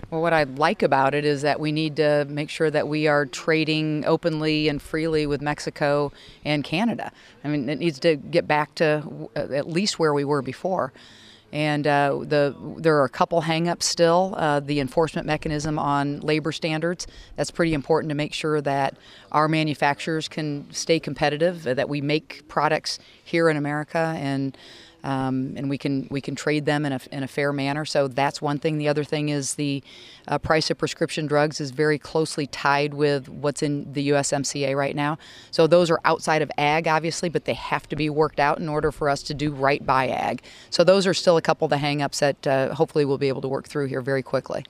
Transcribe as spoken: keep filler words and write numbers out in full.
Well, what I like about it is that we need to make sure that we are trading openly and freely with Mexico and Canada. I mean, it needs to get back to at least where we were before. And uh, the there are a couple hang-ups still. Uh, the enforcement mechanism on labor standards, that's pretty important to make sure that our manufacturers can stay competitive, that we make products here in America, and Um, and we can we can trade them in a, in a fair manner. So that's one thing. The other thing is the uh, price of prescription drugs is very closely tied with what's in the U S M C A right now. So those are outside of ag, obviously, but they have to be worked out in order for us to do right by ag. So those are still a couple of the hang-ups that uh, hopefully we'll be able to work through here very quickly.